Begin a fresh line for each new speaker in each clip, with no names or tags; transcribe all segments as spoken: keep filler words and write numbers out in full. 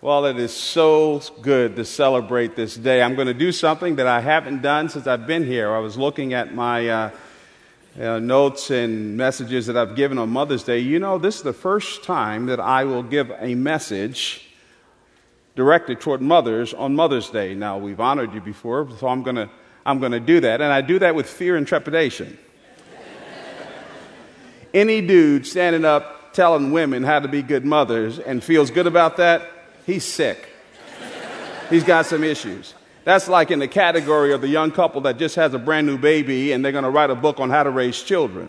Well, it is so good to celebrate this day. I'm going to do something that I haven't done since I've been here. I was looking at my uh, uh, notes and messages that I've given on Mother's Day. You know, this is the first time that I will give a message directed toward mothers on Mother's Day. Now, we've honored you before, so I'm going to I'm going to do that, and I do that with fear and trepidation. Any dude standing up telling women how to be good mothers and feels good about that, he's sick. He's got some issues. That's like in the category of the young couple that just has a brand new baby and they're going to write a book on how to raise children.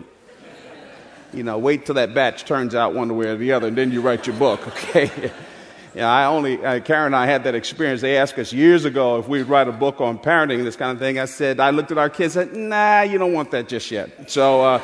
You know, wait till that batch turns out one way or the other, and then you write your book, okay? Yeah, I only, uh, Karen and I had that experience. They asked us years ago if we'd write a book on parenting, this kind of thing. I said, I looked at our kids and said, nah, you don't want that just yet. So uh,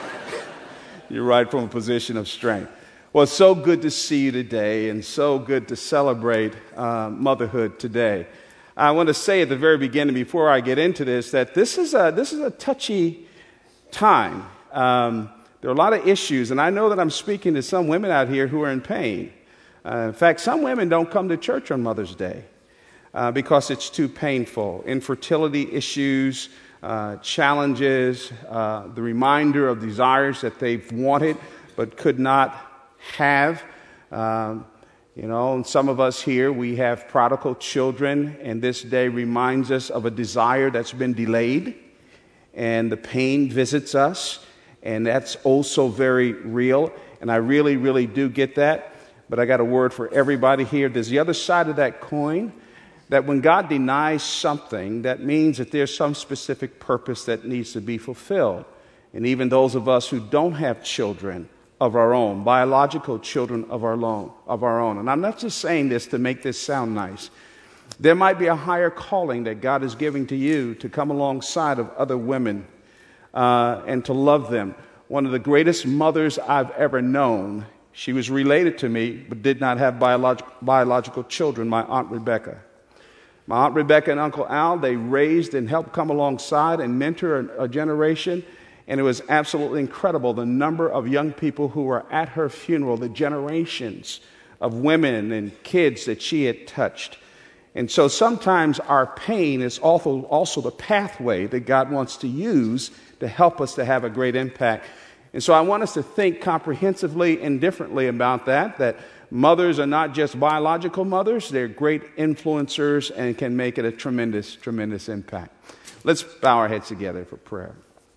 you write from a position of strength. Well, it's so good to see you today and so good to celebrate uh, motherhood today. I want to say at the very beginning, before I get into this, that this is a, this is a touchy time. Um, there are a lot of issues, and I know that I'm speaking to some women out here who are in pain. Uh, in fact, some women don't come to church on Mother's Day uh, because it's too painful. Infertility issues, uh, challenges, uh, the reminder of desires that they've wanted but could not have. Um, you know, and some of us here, we have prodigal children, and this day reminds us of a desire that's been delayed, and the pain visits us, and that's also very real, and I really, really do get that. But I got a word for everybody here. There's the other side of that coin, that when God denies something, that means that there's some specific purpose that needs to be fulfilled. And even those of us who don't have children of our own, biological children of our own, of our own. And I'm not just saying this to make this sound nice. There might be a higher calling that God is giving to you to come alongside of other women uh, and to love them. One of the greatest mothers I've ever known, she was related to me, but did not have biolog- biological children, my Aunt Rebecca. My Aunt Rebecca and Uncle Al, they raised and helped come alongside and mentor a, a generation, and it was absolutely incredible, the number of young people who were at her funeral, the generations of women and kids that she had touched. And so sometimes our pain is also, also the pathway that God wants to use to help us to have a great impact. And so I want us to think comprehensively and differently about that, that mothers are not just biological mothers, they're great influencers and can make it a tremendous, tremendous impact. Let's bow our heads together for prayer.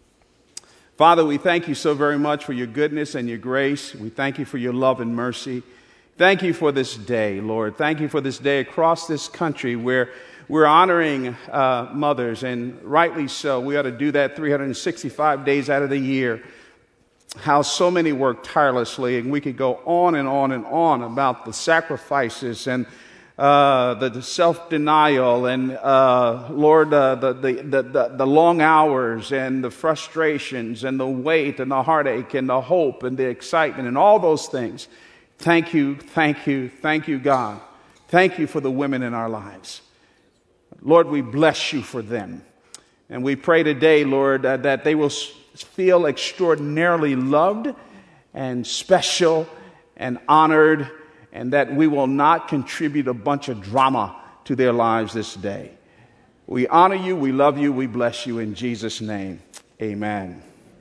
Father, we thank you so very much for your goodness and your grace. We thank you for your love and mercy. Thank you for this day, Lord. Thank you for this day across this country where we're honoring uh, mothers, and rightly so. We ought to do that three hundred sixty-five days out of the year. How so many work tirelessly, and we could go on and on and on about the sacrifices and uh, the, the self-denial and, uh, Lord, uh, the, the, the, the long hours and the frustrations and the weight and the heartache and the hope and the excitement and all those things. Thank you, thank you, thank you, God. Thank you for the women in our lives. Lord, we bless you for them. And we pray today, Lord, uh, that they will feel extraordinarily loved and special and honored, and that we will not contribute a bunch of drama to their lives this day. We honor you, we love you, we bless you in Jesus' name. Amen.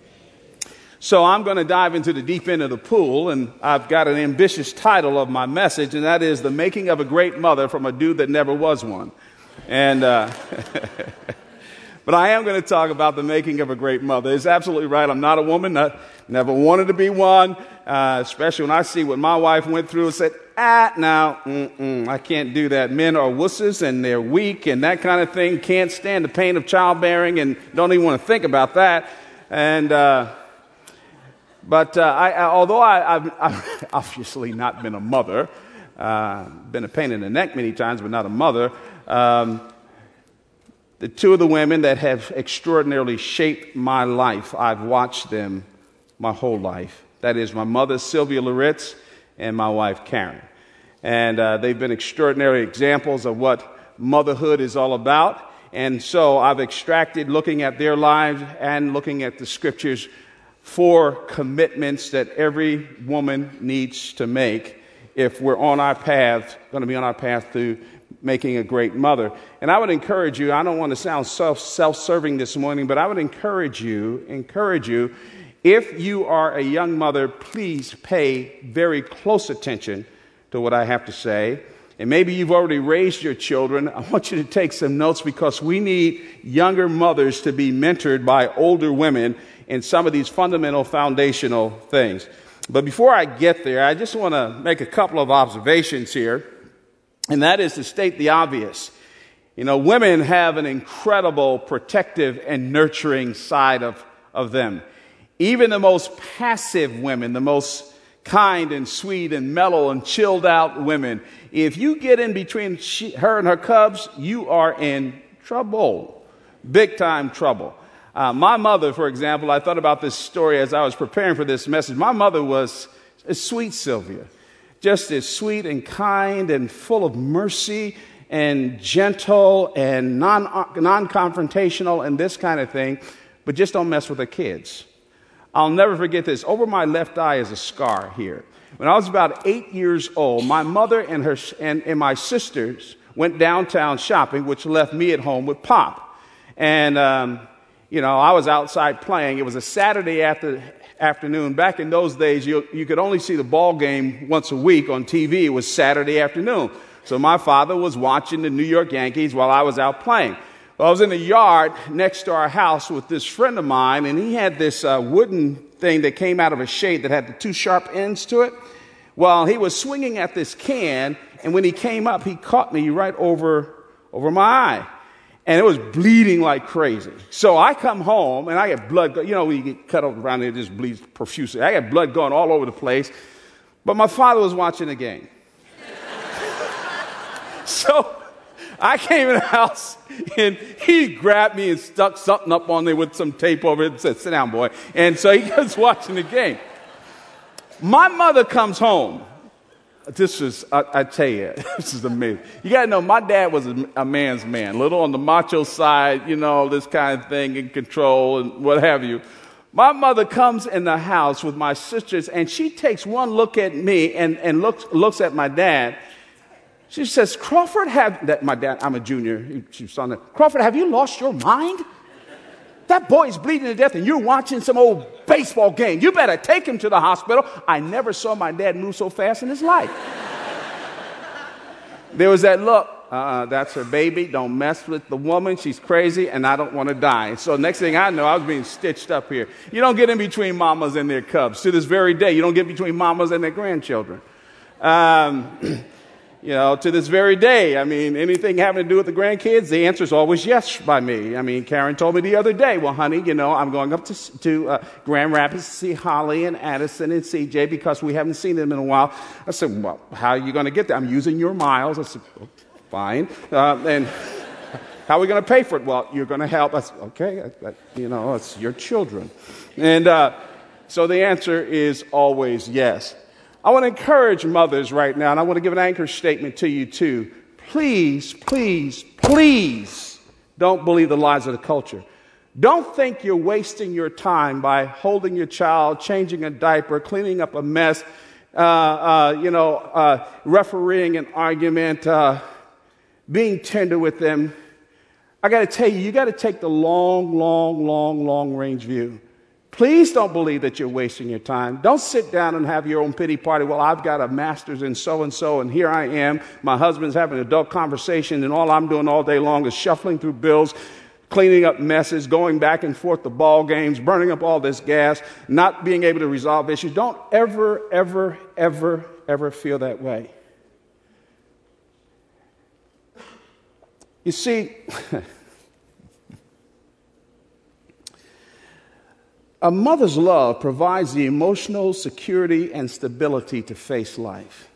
So I'm going to dive into the deep end of the pool, and I've got an ambitious title of my message, and that is The Making of a Great Mother from a Dude That Never Was One. And uh But I am going to talk about the making of a great mother. It's absolutely right. I'm not a woman. I never wanted to be one, uh, especially when I see what my wife went through and said, ah, now, mm-mm, I can't do that. Men are wusses and they're weak and that kind of thing. Can't stand the pain of childbearing and don't even want to think about that. And, uh, but uh, I, I, although I, I've, I've obviously not been a mother, uh, been a pain in the neck many times, but not a mother, um, the two of the women that have extraordinarily shaped my life, I've watched them my whole life. That is my mother, Sylvia Loritz, and my wife, Karen. And uh, they've been extraordinary examples of what motherhood is all about. And so I've extracted, looking at their lives and looking at the scriptures, four commitments that every woman needs to make if we're on our path, going to be on our path to making a great mother. And I would encourage you, I don't want to sound self, self-serving this morning, but I would encourage you, encourage you, if you are a young mother, please pay very close attention to what I have to say. And maybe you've already raised your children. I want you to take some notes because we need younger mothers to be mentored by older women in some of these fundamental foundational things. But before I get there, I just want to make a couple of observations here, and that is to state the obvious. You know, women have an incredible protective and nurturing side of, of them. Even the most passive women, the most kind and sweet and mellow and chilled out women, if you get in between she, her and her cubs, you are in trouble, big time trouble. Uh, my mother, for example, I thought about this story as I was preparing for this message. My mother was a sweet Sylvia, just as sweet and kind and full of mercy and gentle and non, non-confrontational and this kind of thing, but just don't mess with the kids. I'll never forget this. Over my left eye is a scar here. When I was about eight years old, my mother and her and, and my sisters went downtown shopping, which left me at home with Pop. And, um, you know, I was outside playing. It was a Saturday after, afternoon. Back in those days, you, you could only see the ball game once a week on T V. It was Saturday afternoon. So my father was watching the New York Yankees while I was out playing. Well, I was in the yard next to our house with this friend of mine, and he had this uh, wooden thing that came out of a shade that had the two sharp ends to it. Well, he was swinging at this can, and when he came up, he caught me right over, over my eye. And it was bleeding like crazy. So I come home, and I get blood. You know, when you get cut up around there, it just bleeds profusely. I got blood going all over the place. But my father was watching the game. So I came in the house, and he grabbed me and stuck something up on there with some tape over it and said, "Sit down, boy." And so he was watching the game. My mother comes home. This is, I, I tell you, this is amazing. You got to know, my dad was a, a man's man, a little on the macho side, you know, this kind of thing, in control and what have you. My mother comes in the house with my sisters, and she takes one look at me and, and looks, looks at my dad. She says, "Crawford, have," that my dad, I'm a junior, she's on that. "Crawford, have you lost your mind? That boy is bleeding to death and you're watching some old baseball game. You better take him to the hospital." I never saw my dad move so fast in his life. There was that look, uh, that's her baby. Don't mess with the woman. She's crazy and I don't want to die. So next thing I know, I was being stitched up here. You don't get in between mamas and their cubs. To this very day, you don't get between mamas and their grandchildren. Um... You know, to this very day, I mean, anything having to do with the grandkids, the answer is always yes by me. I mean, Karen told me the other day, "Well, honey, you know, I'm going up to, to uh, Grand Rapids to see Holly and Addison and C J because we haven't seen them in a while." I said, "Well, how are you going to get there?" "I'm using your miles." I said, "Oh, fine. Uh, and how are we going to pay for it?" "Well, you're going to help." I said, "Okay, I, I, you know, it's your children." And uh, so the answer is always yes. I want to encourage mothers right now, and I want to give an anchor statement to you too. Please, please, please don't believe the lies of the culture. Don't think you're wasting your time by holding your child, changing a diaper, cleaning up a mess, uh, uh, you know, uh, refereeing an argument, uh, being tender with them. I got to tell you, you got to take the long, long, long, long range view. Please don't believe that you're wasting your time. Don't sit down and have your own pity party. "Well, I've got a master's in so-and-so, and here I am. My husband's having an adult conversation, and all I'm doing all day long is shuffling through bills, cleaning up messes, going back and forth to ball games, burning up all this gas, not being able to resolve issues." Don't ever, ever, ever, ever feel that way. You see, a mother's love provides the emotional security and stability to face life.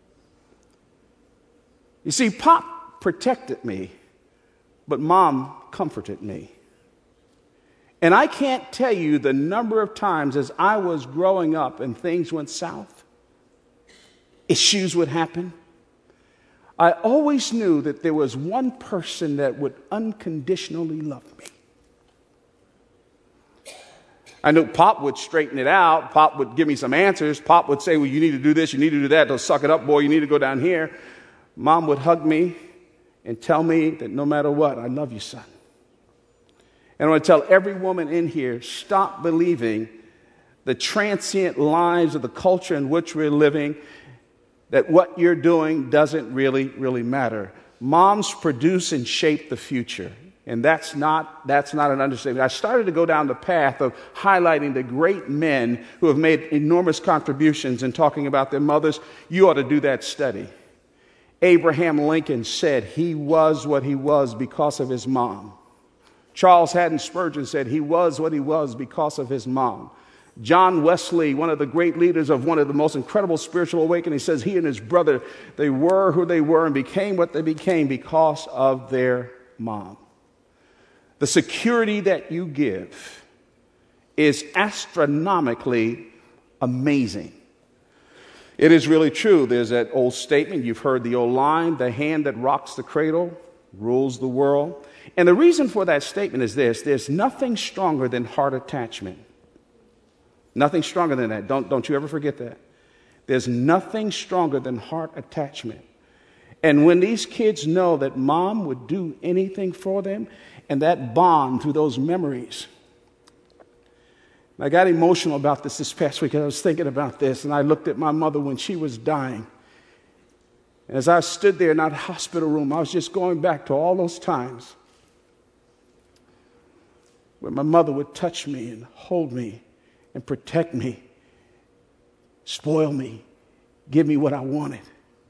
You see, Pop protected me, but Mom comforted me. And I can't tell you the number of times as I was growing up and things went south, issues would happen. I always knew that there was one person that would unconditionally love me. I knew Pop would straighten it out. Pop would give me some answers. Pop would say, well, you need to do this, you need to do that. Don't suck it up, boy. You need to go down here. Mom would hug me and tell me that no matter what, I love you, son. And I want to tell every woman in here, stop believing the transient lives of the culture in which we're living, that what you're doing doesn't really, really matter. Moms produce and shape the future. And that's not, that's not an understatement. I started to go down the path of highlighting the great men who have made enormous contributions and talking about their mothers. You ought to do that study. Abraham Lincoln said he was what he was because of his mom. Charles Haddon Spurgeon said he was what he was because of his mom. John Wesley, one of the great leaders of one of the most incredible spiritual awakenings, says he and his brother, they were who they were and became what they became because of their mom. The security that you give is astronomically amazing. It is really true. There's that old statement, you've heard the old line, the hand that rocks the cradle rules the world. And the reason for that statement is this: there's nothing stronger than heart attachment. Nothing stronger than that. Don't, don't you ever forget that. There's nothing stronger than heart attachment. And when these kids know that mom would do anything for them, and that bond through those memories. I got emotional about this this past week. I was thinking about this, and I looked at my mother when she was dying. And as I stood there in that hospital room, I was just going back to all those times where my mother would touch me and hold me and protect me, spoil me, give me what I wanted.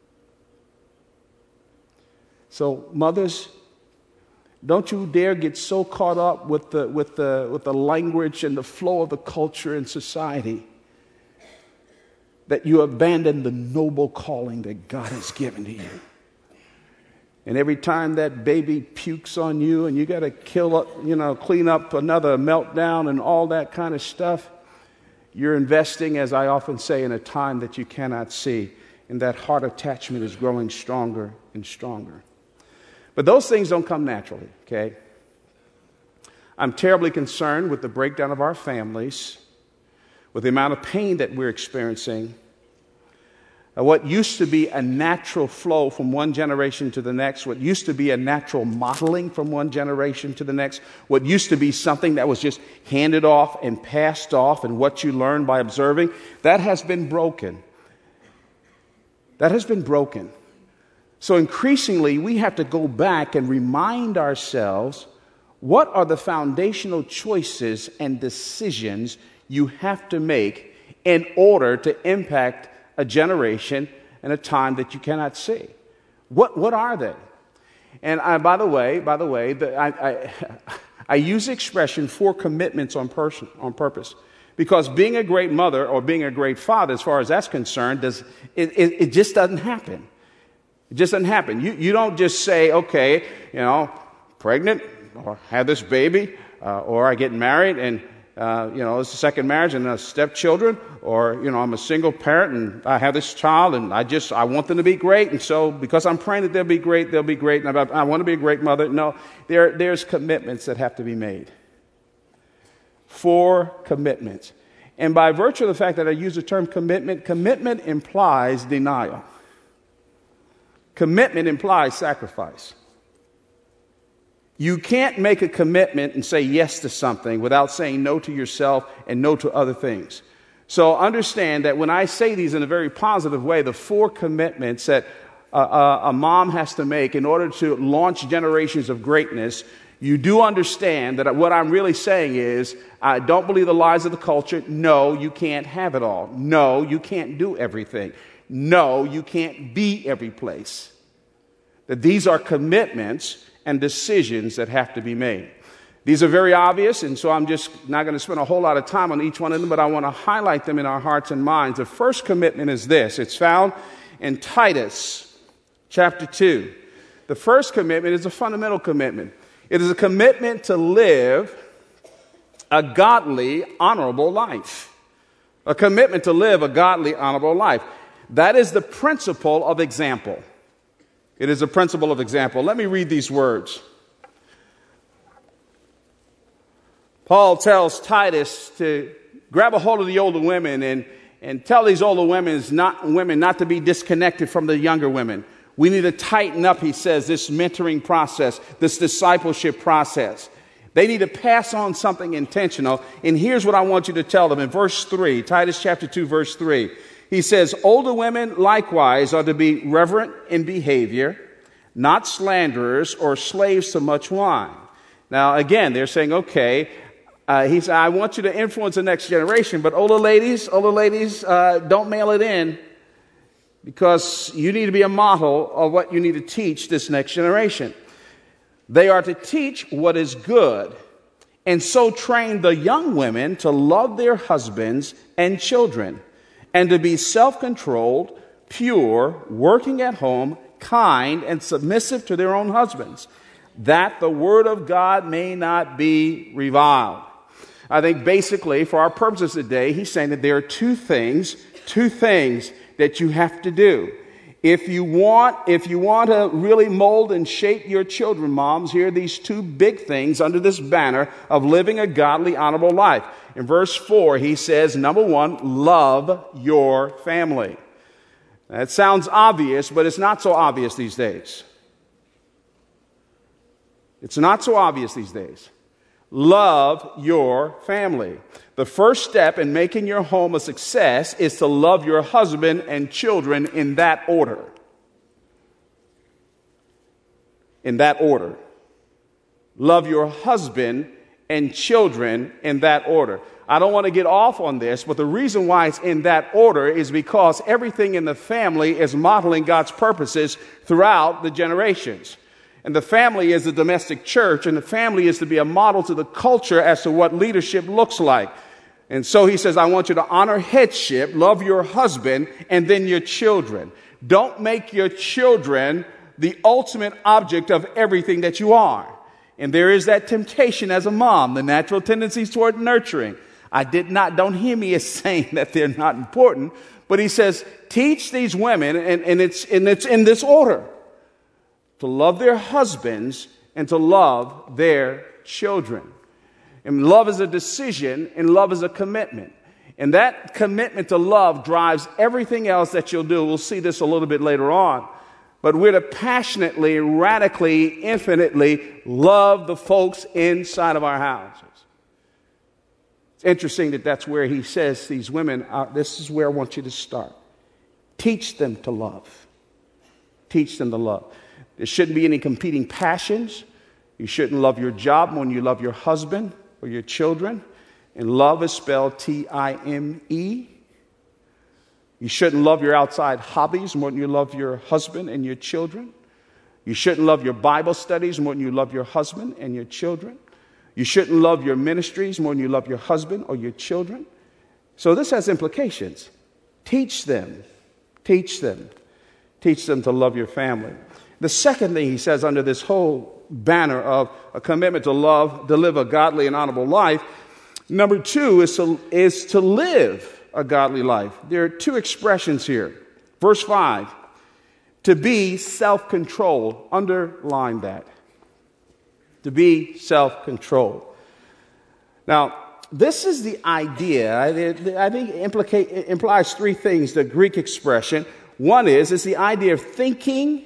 So, mothers, don't you dare get so caught up with the, with the, with the language and the flow of the culture and society that you abandon the noble calling that God has given to you. And every time that baby pukes on you and you got to kill up, you know, clean up another meltdown and all that kind of stuff, you're investing, as I often say, in a time that you cannot see. And that heart attachment is growing stronger and stronger. But those things don't come naturally, okay? I'm terribly concerned with the breakdown of our families, with the amount of pain that we're experiencing. Uh, what used to be a natural flow from one generation to the next, what used to be a natural modeling from one generation to the next, what used to be something that was just handed off and passed off and what you learned by observing, that has been broken. That has been broken. So increasingly, we have to go back and remind ourselves, what are the foundational choices and decisions you have to make in order to impact a generation and a time that you cannot see? What what are they? And I, by the way, by the way, the, I, I, I use the expression for commitments on person on purpose, because being a great mother or being a great father, as far as that's concerned, does it, it, it just doesn't happen. It just doesn't happen. You you don't just say, okay, you know, pregnant or have this baby, uh, or I get married and, uh, you know, it's a second marriage and uh, stepchildren, or, you know, I'm a single parent and I have this child and I just, I want them to be great. And so because I'm praying that they'll be great, they'll be great. And I, I want to be a great mother. No, there there's commitments that have to be made. Four commitments. And by virtue of the fact that I use the term commitment, commitment implies denial. Commitment implies sacrifice. You can't make a commitment and say yes to something without saying no to yourself and no to other things. So understand that when I say these in a very positive way, the four commitments that a, a, a mom has to make in order to launch generations of greatness, you do understand that what I'm really saying is, I don't believe the lies of the culture. No, you can't have it all. No, you can't do everything. No, you can't be every place. That these are commitments and decisions that have to be made. These are very obvious, and so I'm just not going to spend a whole lot of time on each one of them, but I want to highlight them in our hearts and minds. The first commitment is this. It's found in Titus chapter two. The first commitment is a fundamental commitment. It is a commitment to live a godly, honorable life. A commitment to live a godly, honorable life. That is the principle of example. It is a principle of example. Let me read these words. Paul tells Titus to grab a hold of the older women and, and tell these older women not, women not to be disconnected from the younger women. We need to tighten up, he says, this mentoring process, this discipleship process. They need to pass on something intentional. And here's what I want you to tell them in verse three, Titus chapter two, verse three. He says, older women likewise are to be reverent in behavior, not slanderers or slaves to much wine. Now, again, they're saying, okay, uh, he said, I want you to influence the next generation, but older ladies, older ladies, uh, don't mail it in, because you need to be a model of what you need to teach this next generation. They are to teach what is good, and so train the young women to love their husbands and children, and to be self-controlled, pure, working at home, kind, and submissive to their own husbands, that the word of God may not be reviled. I think basically, for our purposes today, he's saying that there are two things, two things that you have to do. If you want, if you want to really mold and shape your children, moms, here are these two big things under this banner of living a godly, honorable life. In verse four, he says, number one, love your family. That sounds obvious, but it's not so obvious these days. It's not so obvious these days. Love your family. The first step in making your home a success is to love your husband and children in that order. In that order. Love your husband and children in that order. I don't want to get off on this, but the reason why it's in that order is because everything in the family is modeling God's purposes throughout the generations. And the family is the domestic church, and the family is to be a model to the culture as to what leadership looks like. And so he says, I want you to honor headship, love your husband, and then your children. Don't make your children the ultimate object of everything that you are. And there is that temptation as a mom, the natural tendencies toward nurturing. I did not, don't hear me as saying that they're not important, but he says, teach these women, and, and, it's, and it's in this order, to love their husbands and to love their children. And love is a decision, and love is a commitment. And that commitment to love drives everything else that you'll do. We'll see this a little bit later on. But we're to passionately, radically, infinitely love the folks inside of our houses. It's interesting that that's where he says these women, are, this is where I want you to start. Teach them to love. Teach them to love. There shouldn't be any competing passions. You shouldn't love your job more than you love your husband or your children. And love is spelled T I M E. You shouldn't love your outside hobbies more than you love your husband and your children. You shouldn't love your Bible studies more than you love your husband and your children. You shouldn't love your ministries more than you love your husband or your children. So this has implications. Teach them. Teach them. Teach them to love your family. The second thing he says under this whole banner of a commitment to love, to live a godly and honorable life, number two is to, is to live a godly life. There are two expressions here. Verse five, to be self-controlled. Underline that. To be self-controlled. Now, this is the idea. I think it implicate, it implies three things, the Greek expression. One is, it's the idea of thinking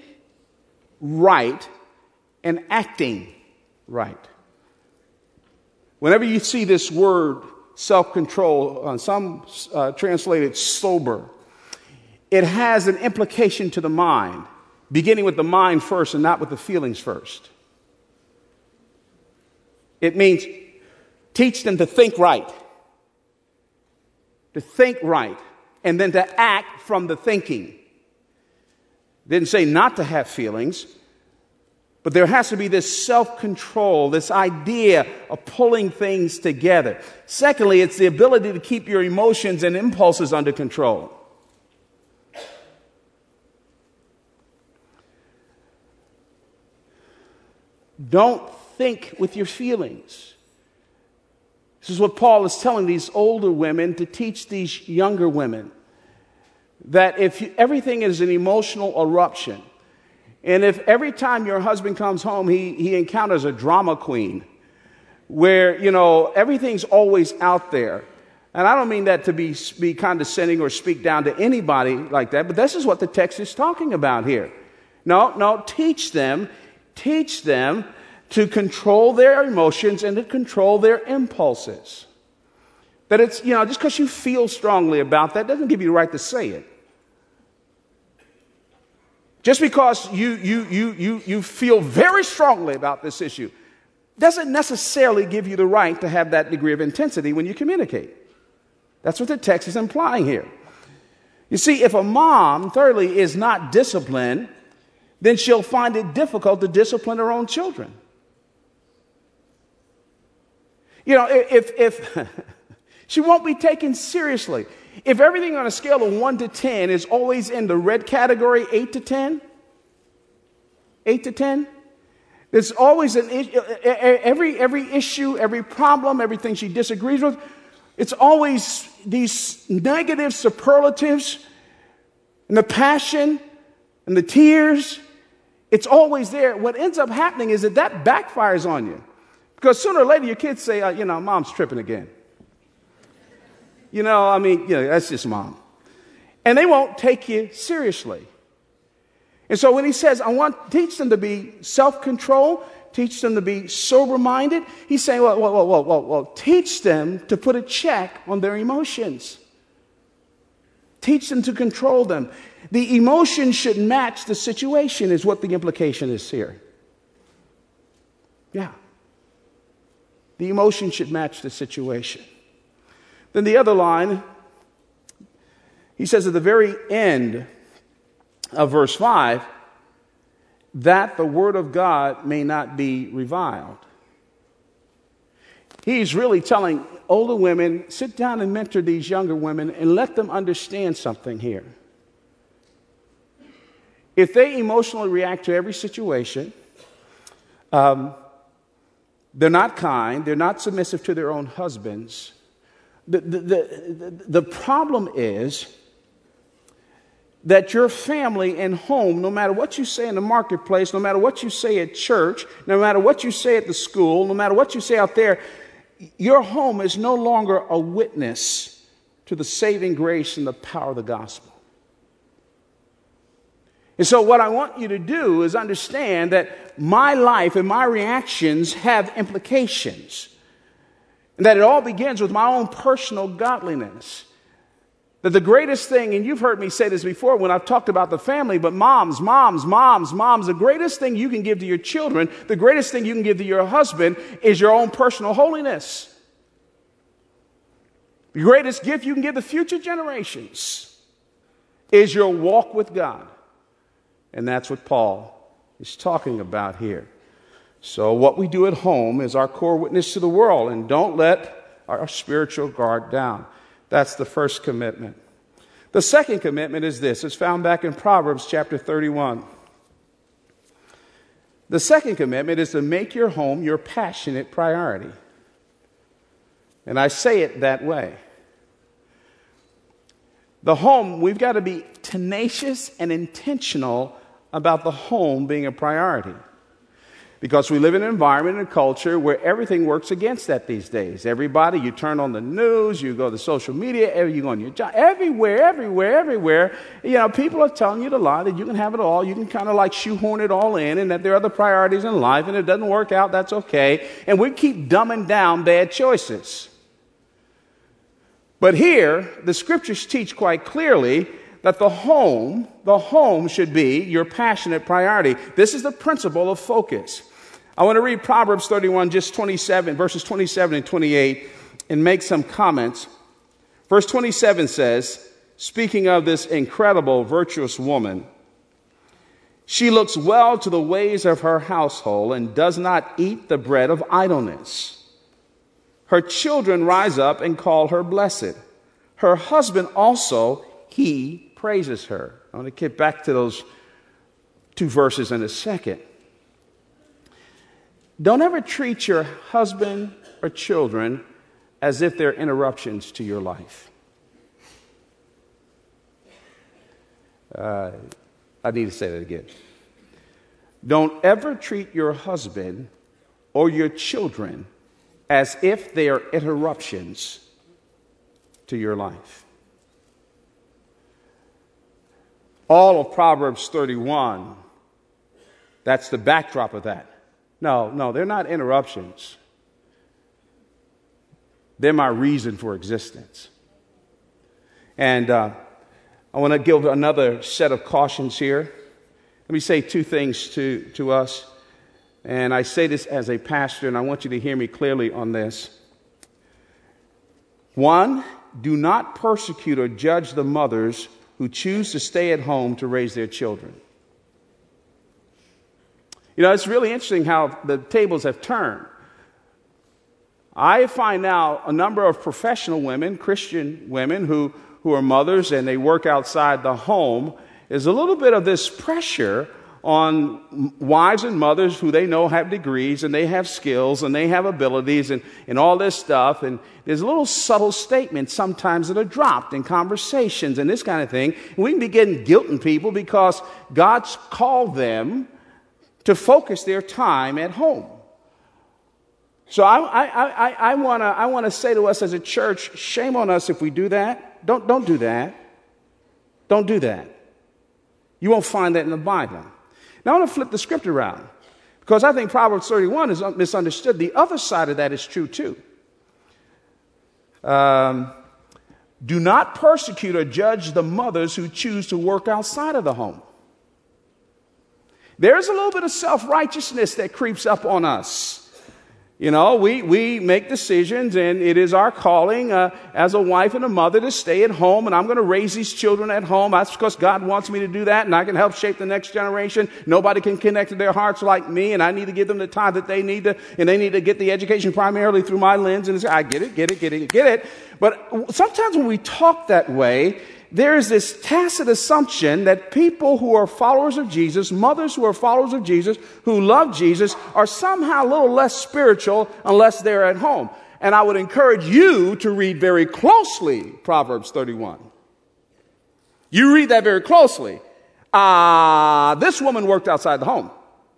right and acting right. Whenever you see this word self-control, uh, some uh, translate it sober, it has an implication to the mind, beginning with the mind first and not with the feelings first. It means teach them to think right, to think right, and then to act from the thinking. Didn't say not to have feelings, but there has to be this self-control, this idea of pulling things together. Secondly, it's the ability to keep your emotions and impulses under control. Don't think with your feelings. This is what Paul is telling these older women to teach these younger women. That if you, everything is an emotional eruption, and if every time your husband comes home, he, he encounters a drama queen where, you know, everything's always out there. And I don't mean that to be, be condescending or speak down to anybody like that, but this is what the text is talking about here. No, no, teach them, teach them to control their emotions and to control their impulses. That it's, you know, just because you feel strongly about that doesn't give you the right to say it. Just because you, you, you, you, you feel very strongly about this issue doesn't necessarily give you the right to have that degree of intensity when you communicate. That's what the text is implying here. You see, if a mom, thirdly, is not disciplined, then she'll find it difficult to discipline her own children. You know, if, if she won't be taken seriously. If everything on a scale of one to ten is always in the red category, eight to ten, eight to ten, there's always an every every issue, every problem, everything she disagrees with, it's always these negative superlatives and the passion and the tears. It's always there. What ends up happening is that that backfires on you. Because sooner or later your kids say, uh, you know, mom's tripping again. You know, I mean, you know, that's just mom. And they won't take you seriously. And so when he says, I want to teach them to be self-control, teach them to be sober-minded, he's saying, well, well, well, well, well, teach them to put a check on their emotions. Teach them to control them. The emotion should match the situation is what the implication is here. Yeah. The emotion should match the situation. Then the other line, he says at the very end of verse five, that the word of God may not be reviled. He's really telling older women, sit down and mentor these younger women and let them understand something here. If they emotionally react to every situation, um, they're not kind, they're not submissive to their own husbands, The, the, the, the problem is that your family and home, no matter what you say in the marketplace, no matter what you say at church, no matter what you say at the school, no matter what you say out there, your home is no longer a witness to the saving grace and the power of the gospel. And so what I want you to do is understand that my life and my reactions have implications. And that it all begins with my own personal godliness. That the greatest thing, and you've heard me say this before when I've talked about the family, but moms, moms, moms, moms, the greatest thing you can give to your children, the greatest thing you can give to your husband is your own personal holiness. The greatest gift you can give the future generations is your walk with God. And that's what Paul is talking about here. So what we do at home is our core witness to the world, and don't let our spiritual guard down. That's the first commitment. The second commitment is this. It's found back in Proverbs chapter thirty-one. The second commitment is to make your home your passionate priority. And I say it that way. The home, we've got to be tenacious and intentional about the home being a priority. Because we live in an environment and a culture where everything works against that these days. Everybody, you turn on the news, you go to social media, you go on your job, everywhere, everywhere, everywhere. You know, people are telling you to lie, that you can have it all. You can kind of like shoehorn it all in, and that there are other priorities in life, and it doesn't work out, that's okay. And we keep dumbing down bad choices. But here, the scriptures teach quite clearly that the home, the home should be your passionate priority. This is the principle of focus. I want to read Proverbs thirty-one, just twenty-seven, verses twenty-seven and twenty-eight, and make some comments. Verse twenty-seven says, speaking of this incredible, virtuous woman, she looks well to the ways of her household and does not eat the bread of idleness. Her children rise up and call her blessed. Her husband also, he praises her. I want to get back to those two verses in a second. Don't ever treat your husband or children as if they're interruptions to your life. Uh, I need to say that again. Don't ever treat your husband or your children as if they are interruptions to your life. All of Proverbs thirty-one, that's the backdrop of that. No, no, they're not interruptions. They're my reason for existence. And uh, I want to give another set of cautions here. Let me say two things to, to us. And I say this as a pastor, and I want you to hear me clearly on this. One, do not persecute or judge the mothers who choose to stay at home to raise their children. You know, it's really interesting how the tables have turned. I find now a number of professional women, Christian women, who, who are mothers and they work outside the home. There's a little bit of this pressure on wives and mothers who they know have degrees and they have skills and they have abilities and, and all this stuff. And there's a little subtle statements sometimes that are dropped in conversations and this kind of thing. And we can be getting guilting people because God's called them to focus their time at home. So I, I, I, I want to I want to say to us as a church, shame on us if we do that. Don't, don't do that. Don't do that. You won't find that in the Bible. Now I want to flip the script around because I think Proverbs thirty-one is misunderstood. The other side of that is true too. Um, do not persecute or judge the mothers who choose to work outside of the home. There's a little bit of self-righteousness that creeps up on us. You know, we, we make decisions, and it is our calling uh, as a wife and a mother to stay at home, and I'm going to raise these children at home. That's because God wants me to do that, and I can help shape the next generation. Nobody can connect to their hearts like me, and I need to give them the time that they need to, and they need to get the education primarily through my lens. And I get it, get it, get it, get it. But sometimes when we talk that way, there is this tacit assumption that people who are followers of Jesus, mothers who are followers of Jesus, who love Jesus, are somehow a little less spiritual unless they're at home. And I would encourage you to read very closely Proverbs thirty-one. You read that very closely. Uh, this woman worked outside the home.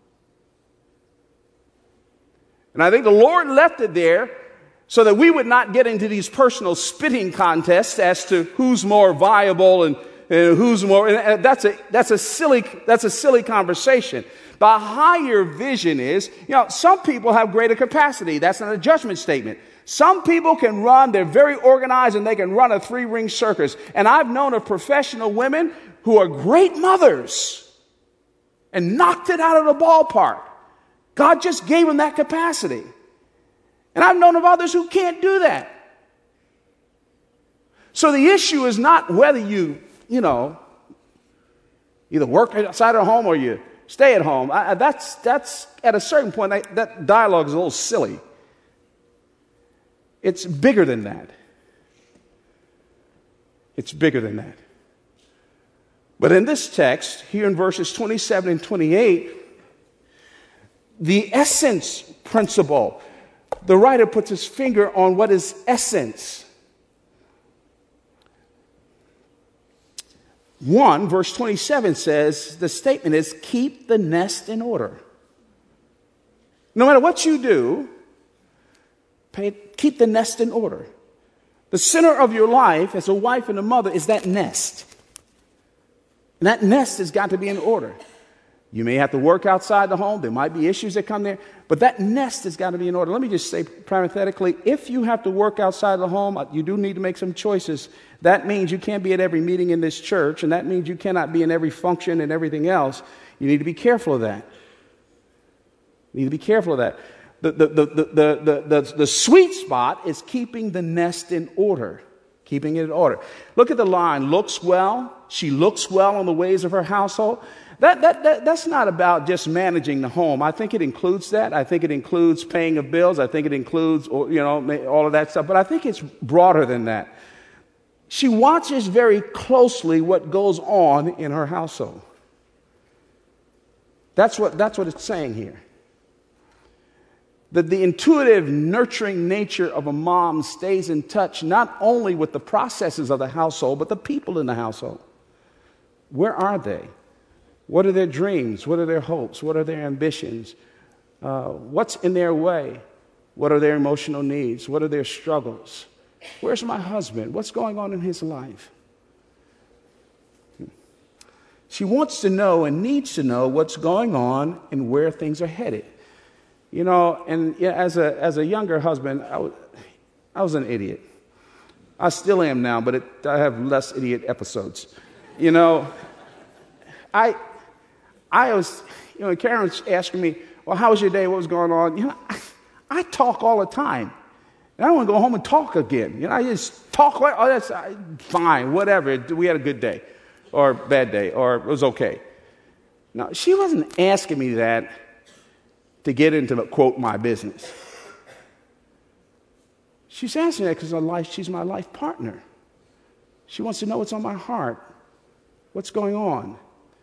And I think the Lord left it there so that we would not get into these personal spitting contests as to who's more viable and, and who's more. And that's a that's a silly that's a silly conversation. The higher vision is, you know, some people have greater capacity. That's not a judgment statement. Some people can run; they're very organized, and they can run a three-ring circus. And I've known of professional women who are great mothers and knocked it out of the ballpark. God just gave them that capacity. And I've known of others who can't do that. So the issue is not whether you, you know, either work outside of home or you stay at home. I, that's, that's at a certain point, I, that dialogue is a little silly. It's bigger than that. It's bigger than that. But in this text, here in verses twenty-seven and twenty-eight, the essence principle, the writer puts his finger on what is essence. One, verse twenty-seven says, the statement is, keep the nest in order. No matter what you do, pay, keep the nest in order. The center of your life as a wife and a mother is that nest. And that nest has got to be in order. You may have to work outside the home. There might be issues that come there. But that nest has got to be in order. Let me just say parenthetically, if you have to work outside the home, you do need to make some choices. That means you can't be at every meeting in this church, and that means you cannot be in every function and everything else. You need to be careful of that. You need to be careful of that. The, the, the, the, the, the, the, the sweet spot is keeping the nest in order. Keeping it in order. Look at the line, looks well. She looks well on the ways of her household. That, that, that, that's not about just managing the home. I think it includes that. I think it includes paying of bills. I think it includes, you know, all of that stuff. But I think it's broader than that. She watches very closely what goes on in her household. That's what, that's what it's saying here. That the intuitive, nurturing nature of a mom stays in touch not only with the processes of the household, but the people in the household. Where are they? What are their dreams? What are their hopes? What are their ambitions? Uh, what's in their way? What are their emotional needs? What are their struggles? Where's my husband? What's going on in his life? She wants to know and needs to know what's going on and where things are headed. You know, and yeah, as a as a younger husband, I was, I was an idiot. I still am now, but it, I have less idiot episodes. You know, I I was, you know, Karen was asking me, well, how was your day? What was going on? You know, I, I talk all the time. And I want to go home and talk again. You know, I just talk like, oh, that's uh, fine, whatever. We had a good day or bad day or it was okay. Now, she wasn't asking me that to get into, quote, my business. She's asking that because she's my life partner. She wants to know what's on my heart, what's going on.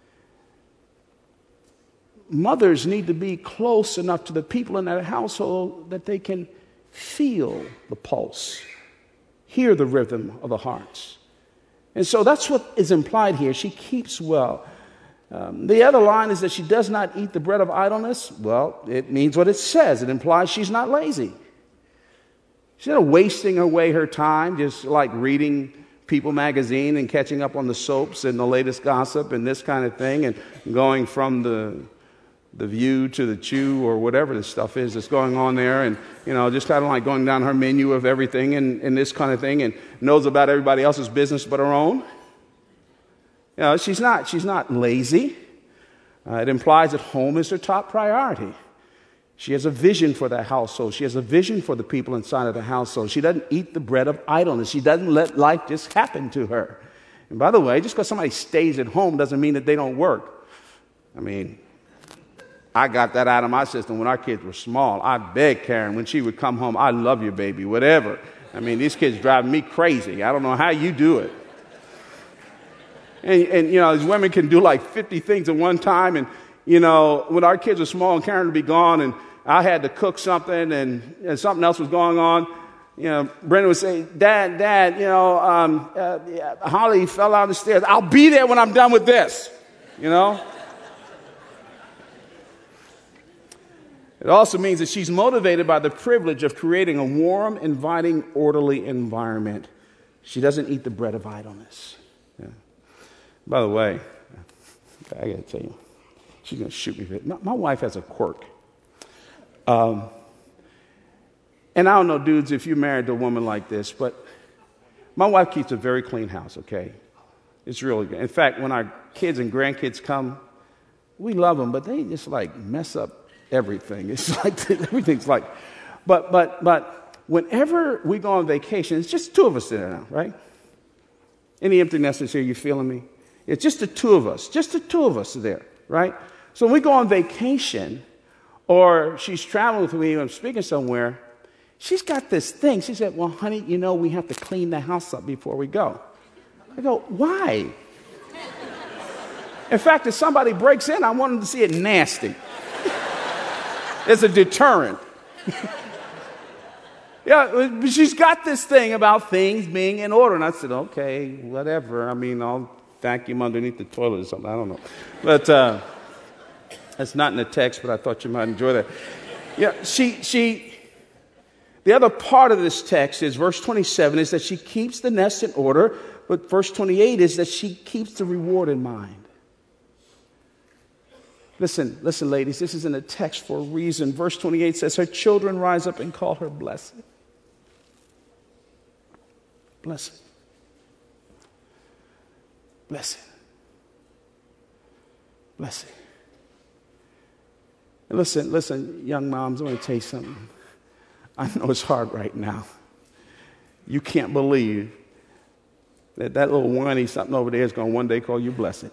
Mothers need to be close enough to the people in that household that they can feel the pulse, hear the rhythm of the hearts. And so that's what is implied here. She keeps well. Um, the other line is that she does not eat the bread of idleness. Well, it means what it says. It implies she's not lazy. She's not wasting away her time just like reading People magazine and catching up on the soaps and the latest gossip and this kind of thing and going from the the View to the Chew or whatever this stuff is that's going on there, and you know, just kind of like going down her menu of everything and, and this kind of thing, and knows about everybody else's business but her own. You know, she's not she's not lazy. Uh, it implies that home is her top priority. She has a vision for that household. She has a vision for the people inside of the household. She doesn't eat the bread of idleness. She doesn't let life just happen to her. And by the way, just because somebody stays at home doesn't mean that they don't work. I mean, I got that out of my system when our kids were small. I begged Karen when she would come home, I love you, baby, whatever. I mean, these kids drive me crazy. I don't know how you do it. And, and, you know, these women can do like fifty things at one time. And, you know, when our kids were small and Karen would be gone and I had to cook something and, and something else was going on, you know, Brenda would say, Dad, Dad, you know, um, uh, yeah, Holly fell down the stairs. I'll be there when I'm done with this, you know. It also means that she's motivated by the privilege of creating a warm, inviting, orderly environment. She doesn't eat the bread of idleness. Yeah. By the way, I got to tell you, she's going to shoot me for it. My, my wife has a quirk. Um, and I don't know, dudes, if you're married to a woman like this, but my wife keeps a very clean house, okay? It's really good. In fact, when our kids and grandkids come, we love them, but they just like mess up everything. It's like everything's like, but but but whenever we go on vacation, it's just two of us there now, right? Any empty nesters here? You feeling me? It's just the two of us. Just the two of us there, right? So when we go on vacation, or she's traveling with me, or I'm speaking somewhere, she's got this thing. She said, "Well, honey, you know we have to clean the house up before we go." I go, "Why?" In fact, if somebody breaks in, I want them to see it nasty. It's a deterrent. Yeah, she's got this thing about things being in order. And I said, okay, whatever. I mean, I'll vacuum underneath the toilet or something. I don't know. But uh, that's not in the text, but I thought you might enjoy that. Yeah, she, she, the other part of this text is verse twenty-seven is that she keeps the nest in order. But verse twenty-eight is that she keeps the reward in mind. Listen, listen, ladies, this is in the text for a reason. Verse twenty-eight says, her children rise up and call her blessed. Blessed. Blessed. Blessed. And listen, listen, young moms, I want to tell you something. I know it's hard right now. You can't believe that that little whiny something over there is going to one day call you blessed.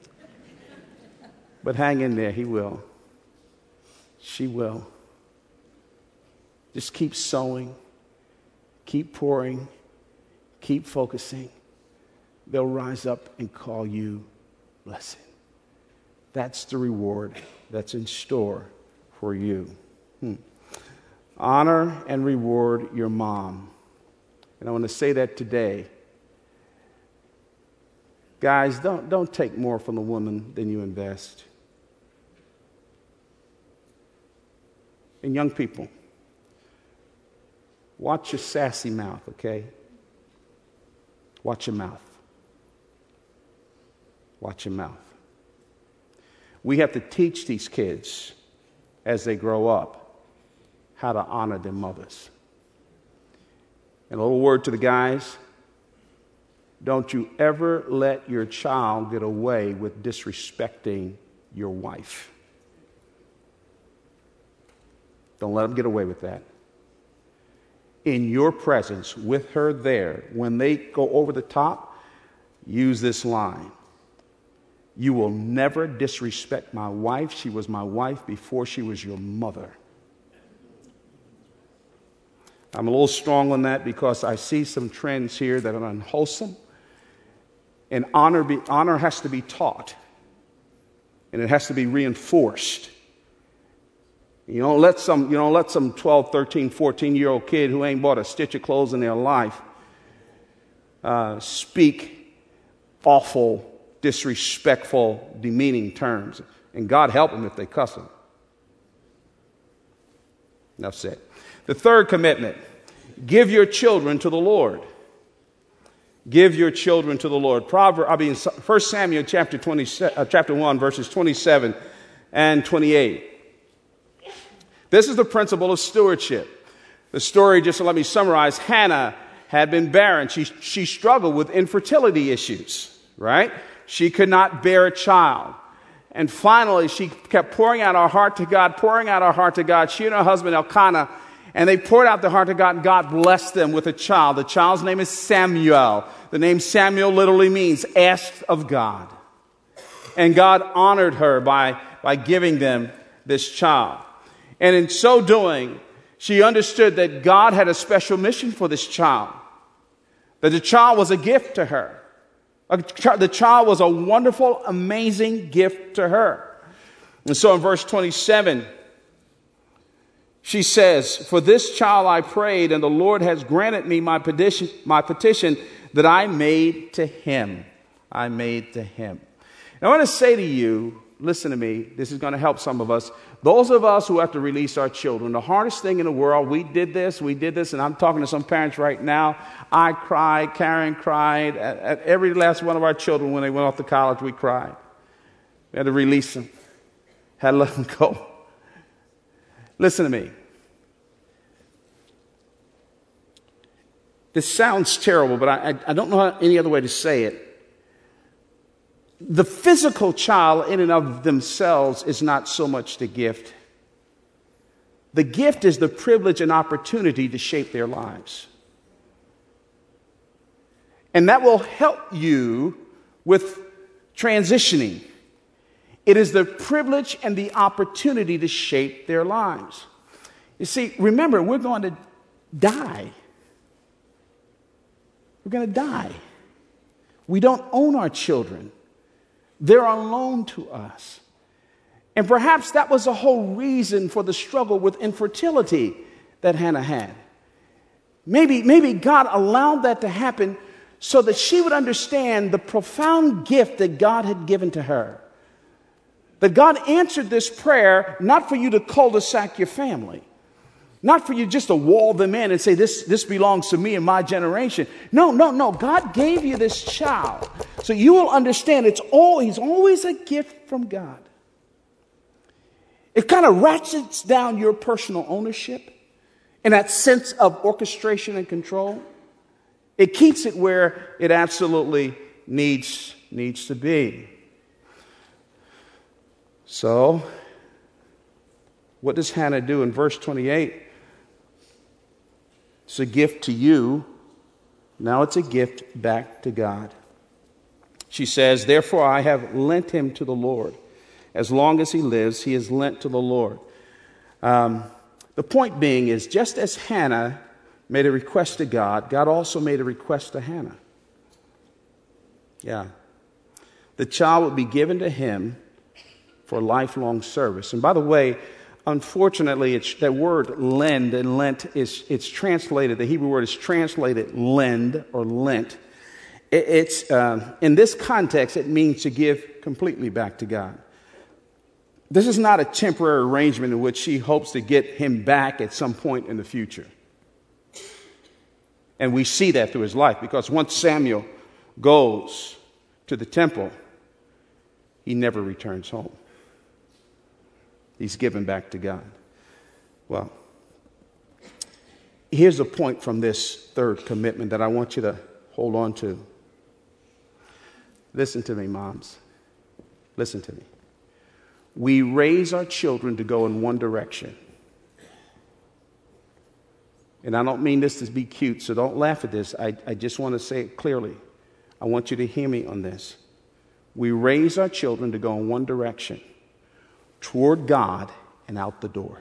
But hang in there, he will. She will. Just keep sowing, keep pouring, keep focusing. They'll rise up and call you blessed. That's the reward that's in store for you. Hmm. Honor and reward your mom. And I want to say that today. Guys, don't, don't take more from a woman than you invest. And young people, watch your sassy mouth, okay? Watch your mouth. Watch your mouth. We have to teach these kids as they grow up how to honor their mothers. And a little word to the guys: don't you ever let your child get away with disrespecting your wife. Don't let them get away with that. In your presence, with her there, when they go over the top, use this line: you will never disrespect my wife. She was my wife before she was your mother. I'm a little strong on that because I see some trends here that are unwholesome. And honor, be, honor has to be taught. And it has to be reinforced. You don't let some, you don't let some twelve, thirteen, fourteen-year-old kid who ain't bought a stitch of clothes in their life uh, speak awful, disrespectful, demeaning terms. And God help them if they cuss them. Enough said. The third commitment: give your children to the Lord. Give your children to the Lord. Proverbs, I mean, First Samuel chapter twenty, uh, chapter one, verses twenty-seven and twenty-eight. This is the principle of stewardship. The story, just to let me summarize: Hannah had been barren. She she struggled with infertility issues. Right? She could not bear a child. And finally, she kept pouring out her heart to God, pouring out her heart to God. She and her husband Elkanah, and they poured out their heart to God, and God blessed them with a child. The child's name is Samuel. The name Samuel literally means asked of God. And God honored her by, by giving them this child. And in so doing, she understood that God had a special mission for this child. That the child was a gift to her. The child was a wonderful, amazing gift to her. And so in verse twenty-seven, she says, "For this child I prayed, and the Lord has granted me my petition, my petition that I made to him." I made to him. And I want to say to you, listen to me, this is going to help some of us. Those of us who have to release our children, the hardest thing in the world, we did this, we did this, and I'm talking to some parents right now. I cried, Karen cried, at, at every last one of our children when they went off to college, we cried. We had to release them, had to let them go. Listen to me. This sounds terrible, but I, I, I don't know how, any other way to say it. The physical child in and of themselves is not so much the gift. The gift is the privilege and opportunity to shape their lives. And that will help you with transitioning. It is the privilege and the opportunity to shape their lives. You see, remember, we're going to die. We're going to die. We don't own our children. They're on loan to us. And perhaps that was the whole reason for the struggle with infertility that Hannah had. Maybe, maybe God allowed that to happen so that she would understand the profound gift that God had given to her. That God answered this prayer not for you to cul-de-sac your family. Not for you just to wall them in and say, this, this belongs to me and my generation. No, no, no. God gave you this child. So you will understand it's always, always a gift from God. It kind of ratchets down your personal ownership and that sense of orchestration and control. It keeps it where it absolutely needs, needs to be. So, what does Hannah do in verse twenty-eight? It's a gift to you. Now it's a gift back to God. She says, "Therefore I have lent him to the Lord. As long as he lives, he is lent to the Lord." Um, the point being is, just as Hannah made a request to God, God also made a request to Hannah. Yeah. The child would be given to him for lifelong service. And by the way, unfortunately, it's, that word lend and lent is it's translated, the Hebrew word is translated lend or lent. It, it's uh, in this context, it means to give completely back to God. This is not a temporary arrangement in which she hopes to get him back at some point in the future. And we see that through his life, because once Samuel goes to the temple, he never returns home. He's given back to God. Well, here's a point from this third commitment that I want you to hold on to. Listen to me, moms. Listen to me. We raise our children to go in one direction. And I don't mean this to be cute, so don't laugh at this. I, I just want to say it clearly. I want you to hear me on this. We raise our children to go in one direction, toward God and out the door.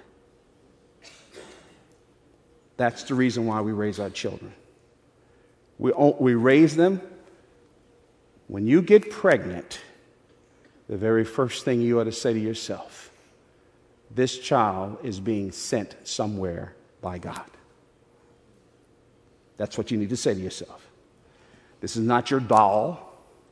That's the reason why we raise our children. We, we raise them. When you get pregnant, the very first thing you ought to say to yourself, this child is being sent somewhere by God. That's what you need to say to yourself. This is not your doll.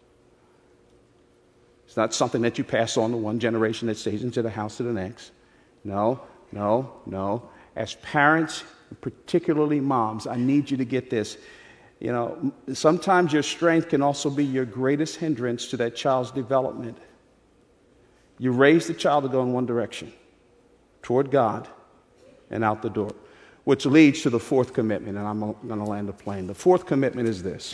It's not something that you pass on to one generation that stays into the house to the next. No, no, no. As parents, particularly moms, I need you to get this. You know, sometimes your strength can also be your greatest hindrance to that child's development. You raise the child to go in one direction, toward God and out the door, which leads to the fourth commitment, and I'm going to land the plane. The fourth commitment is this.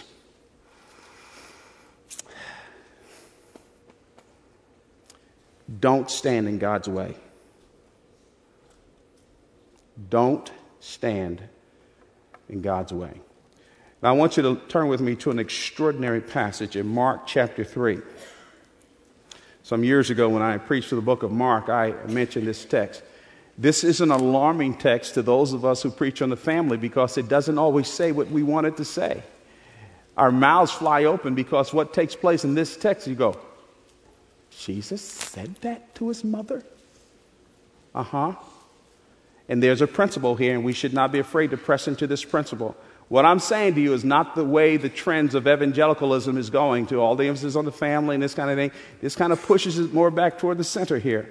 Don't stand in God's way. Don't stand in God's way. Now, I want you to turn with me to an extraordinary passage in Mark chapter three. Some years ago when I preached through the book of Mark, I mentioned this text. This is an alarming text to those of us who preach on the family, because it doesn't always say what we want it to say. Our mouths fly open because what takes place in this text, you go, Jesus said that to his mother? Uh-huh. And there's a principle here, and we should not be afraid to press into this principle. What I'm saying to you is not the way the trends of evangelicalism is going, to all the emphasis on the family and this kind of thing. This kind of pushes it more back toward the center here.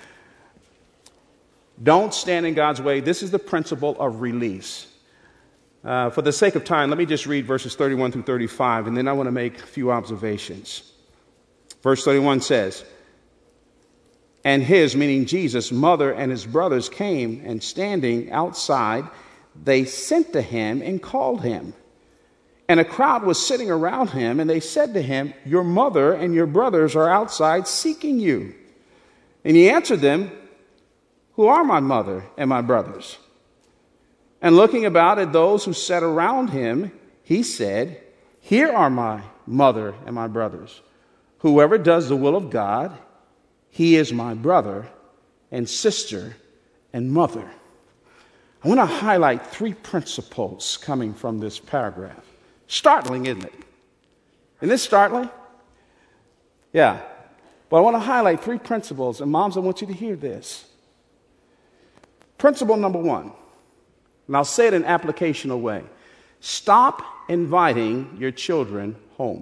Don't stand in God's way. This is the principle of release. Uh, for the sake of time, let me just read verses thirty-one through thirty-five, and then I want to make a few observations. Verse thirty-one says, and his, meaning Jesus' mother and his brothers came, and standing outside, they sent to him and called him. And a crowd was sitting around him, and they said to him, your mother and your brothers are outside seeking you. And he answered them, who are my mother and my brothers? And looking about at those who sat around him, he said, here are my mother and my brothers. Whoever does the will of God, he is my brother and sister and mother. I want to highlight three principles coming from this paragraph. Startling, isn't it? Isn't this startling? Yeah. But I want to highlight three principles, and moms, I want you to hear this. Principle number one, and I'll say it in an applicational way. Stop inviting your children home.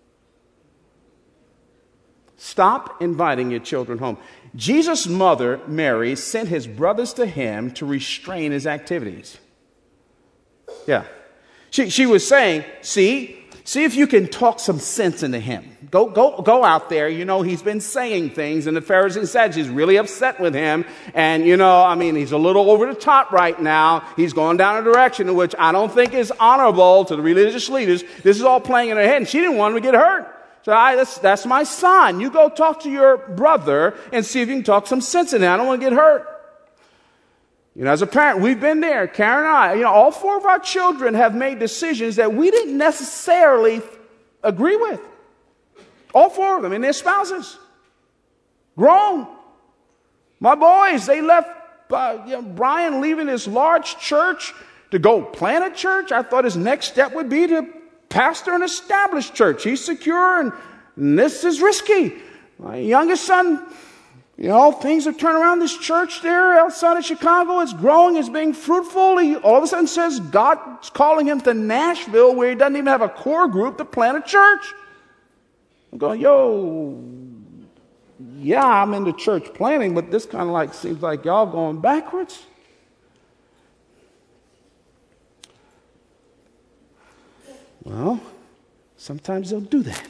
Stop inviting your children home. Jesus' mother, Mary, sent his brothers to him to restrain his activities. Yeah. She, she was saying, see, see if you can talk some sense into him. Go, go, go out there. You know, he's been saying things, and the Pharisees and Sadducees really upset with him. And, you know, I mean, he's a little over the top right now. He's going down a direction in which I don't think is honorable to the religious leaders. This is all playing in her head, and she didn't want him to get hurt. So I, that's, that's my son. You go talk to your brother and see if you can talk some sense in it. I don't want to get hurt. You know, as a parent, we've been there. Karen and I, you know, all four of our children have made decisions that we didn't necessarily agree with. All four of them and their spouses. Grown. My boys, they left, uh, you know, Brian leaving this large church to go plant a church. I thought his next step would be to pastor an established church. He's secure, and, and this is risky. My youngest son, you know, things have turned around. This church there outside of Chicago is growing, is being fruitful. He all of a sudden says God's calling him to Nashville, where he doesn't even have a core group, to plant a church. I'm going, yo, yeah, I'm into church planting, but this kind of like seems like y'all going backwards. Well, sometimes they'll do that.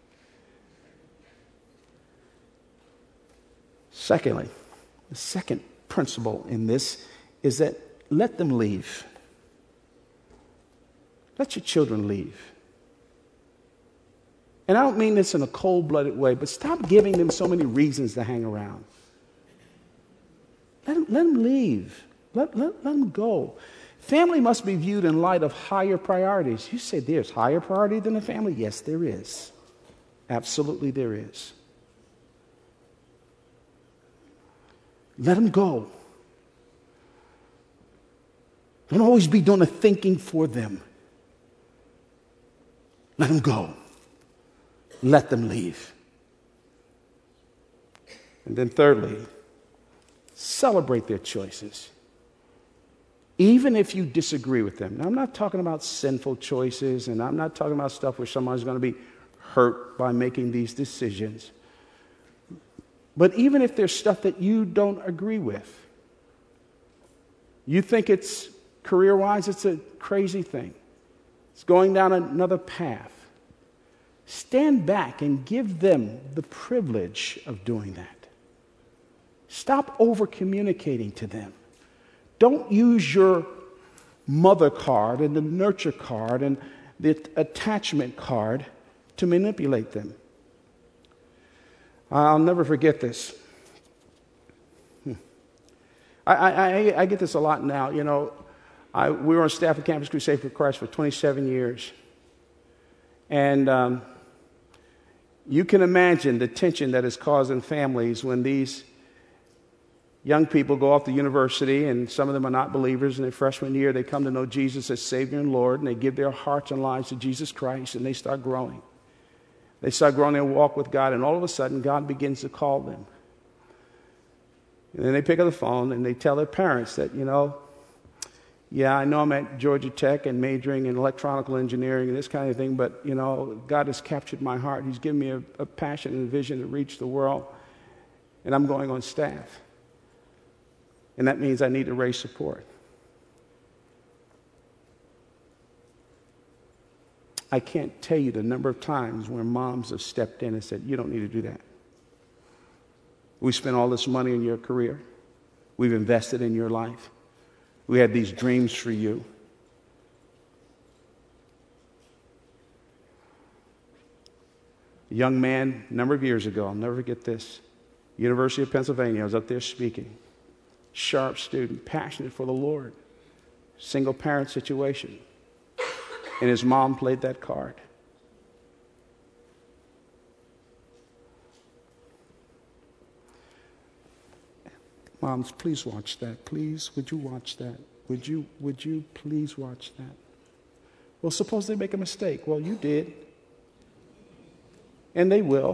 Secondly, the second principle in this is that let them leave. Let your children leave. And I don't mean this in a cold-blooded way, but stop giving them so many reasons to hang around. Let them, let them leave. Let, let, let them go. Family must be viewed in light of higher priorities. You say there's higher priority than the family? Yes, there is. Absolutely there is. Let them go. Don't always be doing the thinking for them. Let them go. Let them leave. And then thirdly, celebrate their choices. Even if you disagree with them. Now, I'm not talking about sinful choices, and I'm not talking about stuff where someone's going to be hurt by making these decisions. But even if there's stuff that you don't agree with, you think it's career-wise, it's a crazy thing. It's going down another path. Stand back and give them the privilege of doing that. Stop over-communicating to them. Don't use your mother card and the nurture card and the attachment card to manipulate them. I'll never forget this. Hmm. I, I, I get this a lot now. You know, I, we were on staff at Campus Crusade for Christ for twenty-seven years. And um, you can imagine the tension that is caused in families when these young people go off to university, and some of them are not believers. In their freshman year, they come to know Jesus as Savior and Lord, and they give their hearts and lives to Jesus Christ, and they start growing. They start growing their walk with God, and all of a sudden, God begins to call them. And then they pick up the phone, and they tell their parents that, you know, yeah, I know I'm at Georgia Tech and majoring in electronical engineering and this kind of thing, but, you know, God has captured my heart. He's given me a, a passion and a vision to reach the world, and I'm going on staff. And that means I need to raise support. I can't tell you the number of times where moms have stepped in and said, you don't need to do that. We spent all this money in your career. We've invested in your life. We had these dreams for you. A young man, a number of years ago, I'll never forget this, University of Pennsylvania, I was up there speaking. Sharp student, passionate for the Lord. Single parent situation. And his mom played that card. Moms, please watch that. Please, would you watch that? Would you, would you please watch that? Well, suppose they make a mistake. Well, you did. And they will.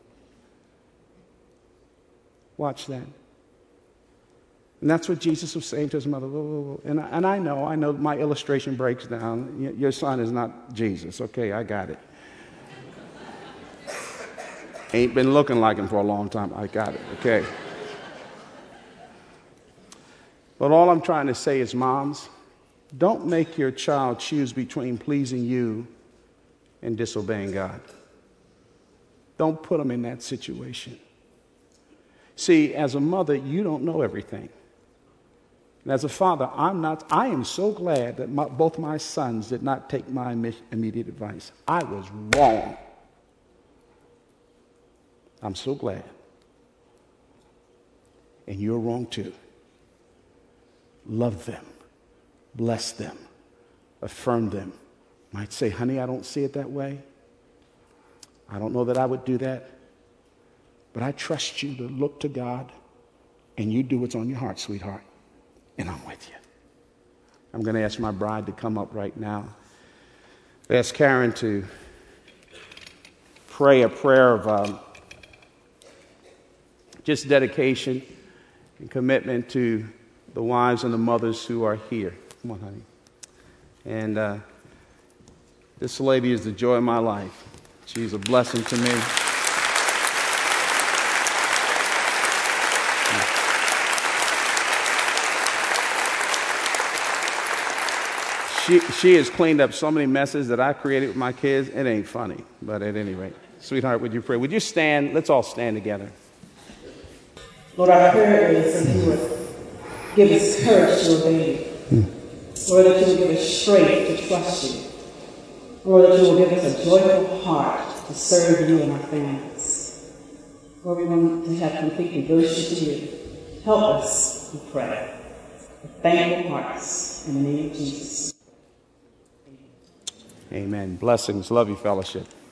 Watch that. And that's what Jesus was saying to his mother. Whoa, whoa, whoa. And, I, and I know, I know my illustration breaks down. Your son is not Jesus. Okay, I got it. Ain't been looking like him for a long time. I got it. Okay. But all I'm trying to say is, moms, don't make your child choose between pleasing you and disobeying God. Don't put them in that situation. See, as a mother, you don't know everything. And as a father, I'm not, I am so glad that my, both my sons did not take my immediate advice. I was wrong. I'm so glad. And you're wrong too. Love them. Bless them. Affirm them. Might say, honey, I don't see it that way. I don't know that I would do that. But I trust you to look to God, and you do what's on your heart, sweetheart. And I'm with you. I'm going to ask my bride to come up right now. Ask Karen to pray a prayer of um, just dedication and commitment to the wives and the mothers who are here. Come on, honey. And uh, this lady is the joy of my life. She's a blessing to me. she, she has cleaned up so many messes that I created with my kids. It ain't funny, but at any rate. Sweetheart, would you pray? Would you stand? Let's all stand together.
Lord, our prayer is that you would give us courage to obey you. Mm. Lord, that you will give us strength to trust you. Lord, that you will give us a joyful heart to serve you and our families. Lord, we want to have complete devotion to you. Help us, we pray, with thankful hearts. In the name of Jesus.
Amen. Blessings. Love you, fellowship.